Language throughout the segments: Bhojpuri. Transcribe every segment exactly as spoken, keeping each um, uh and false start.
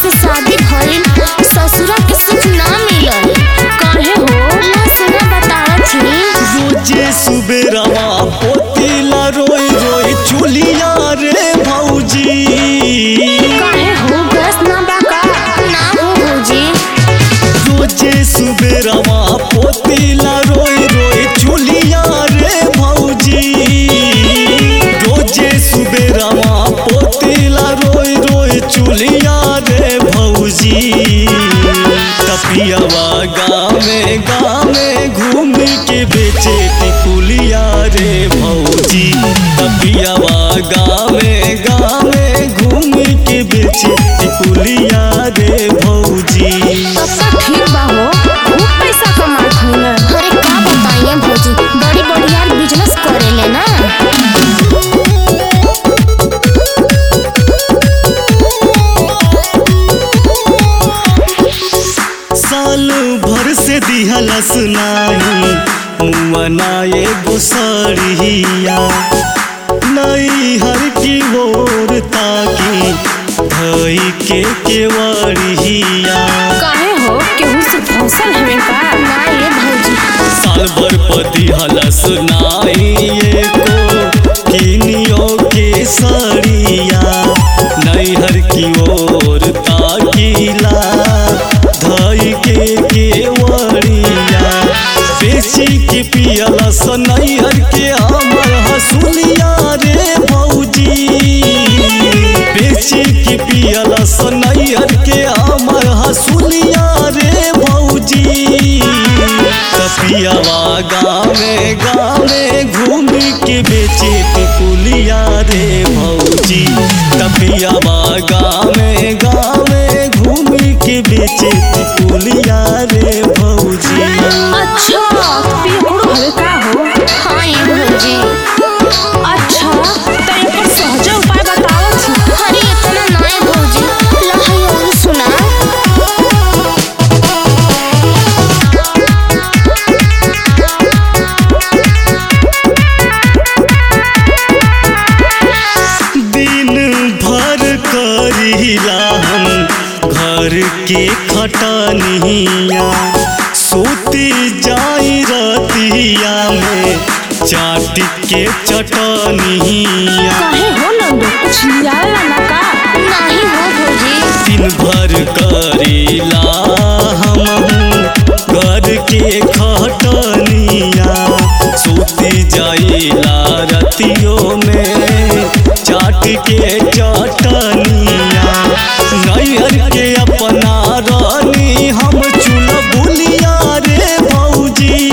से शादी भइल ससुरा के सुख ना मिलल। काहे हो ना सुना बतावत ही। रोजे सुबेरवा पोतीला रोई रोई चुलिया रे भौजी। काहे हो गैस ना बाका ना हो भौजी। रोजे सुबेरवा पोतीला रोई रोई चुलिया रे भौजी। रोजे सुबेरवा पोतीला रोई रोई चुलिया रे भौजी। तपियावा गामे गामे घूम के बेचे टिकुलिया रे भौजी। तपियावा गामे गामे घूम के बेचे टिकुलिया रे भौजी। तब तो ठीक बा हो, खूब पैसा कमात हो ना। अरे का बताइए भौजी, बड़ी बड़ी यार बिजनेस करेले ना। साल भर से दिहलस नाही मुआना एगो साड़िया। नई हर की ओर ताकी धई के केवड़िया। काहे हो केहू से फसल हवे का ना ये भौजी। साल भर पर दिहलस नाही एको किनियो के साड़िया। नई हर की ओर ताकीला धई के केवड़िया। बेची के पियला सनैहर के हमर हसुलिया रे भौजी। बेची के पियला सनैहर के हमर हसुलिया रे भौजी। तपियावा गामे गामे घूम के बेचे टिकुलिया रे भौजी। तपियावा गामे गामे घूम के बेचे टिकुलिया रे भौजी। अच्छा पियकड़ो हवे का हो। हाँ ये भौजी। अच्छा त एकर सहज उपाय बतावत छी। अरे इतना ना है भौजी, लहई और सुना। दिन भर करिला हम घर के खटनिया। सोती जाई रतिया में चाट के चटनिया। काहे हो नंदो कुछ लियाला ना का। नहीं हो भौजी। दिन भर करिला हम घर के खटनिया। सोती जाइला रतियों में चाट के चटनिया। नैहर के अपना रानी हम चुलबुलिया रे भौजी।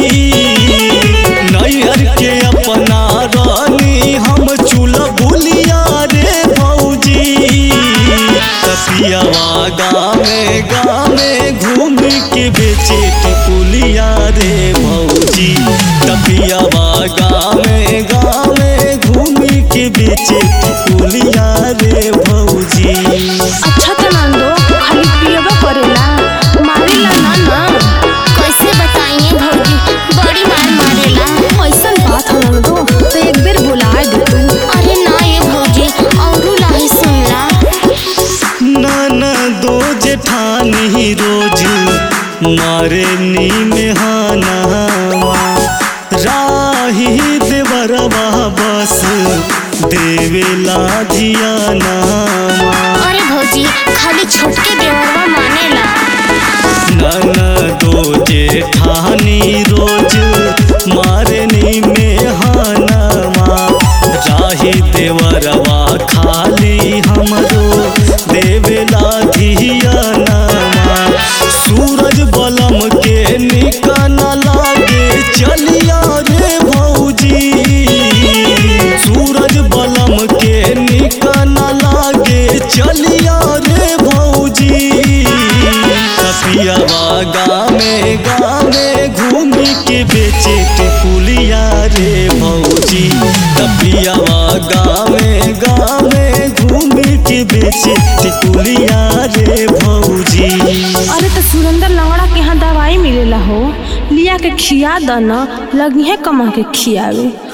नैहर के अपना रानी हम चुलबुलिया रे भौजी। तपियावा गामे गामे घूम के बेचे टिकुलिया रे भौजी। तपियावा गामे गामे घूम के बेचे टिकुलिया रे भौजी। अच्छा त नंदो खाली पियबा करेला मारेला ना ना। कैसे बताइए भौजी, बड़ी मार मारेला। ऐसन बात हो नंदो तो एक बेर बुला दे तू। अरे ना ये भौजी औरू लाही सुनला। नाना दो जेठानी रोज मारे नी में हानावा। राही देवरवा बस देवेला धियानावा। अरे भौजी खाली छोटके देवरवा मानेला। नाना दो जेठानी रोज मारे नी में हानावा। राही देवरवा खाली हमरो देवेला धियानावा। सूरज बलम के निकन लागे चलिया रे भौजी। सूरज बलम के निकन लागे चलिया रे भौजी। तपियावा गामे गामे घूम के बेचे टिकुलिया रे भौजी। तपियावा गामे गामे घूम के बेचे टिकुलिया रे भौजी। अरे तो सुरेंद्र लंगड़ा के यहाँ दवाई मिलेला हो, लिया के खिया द न, लगी है कमा के खियावे।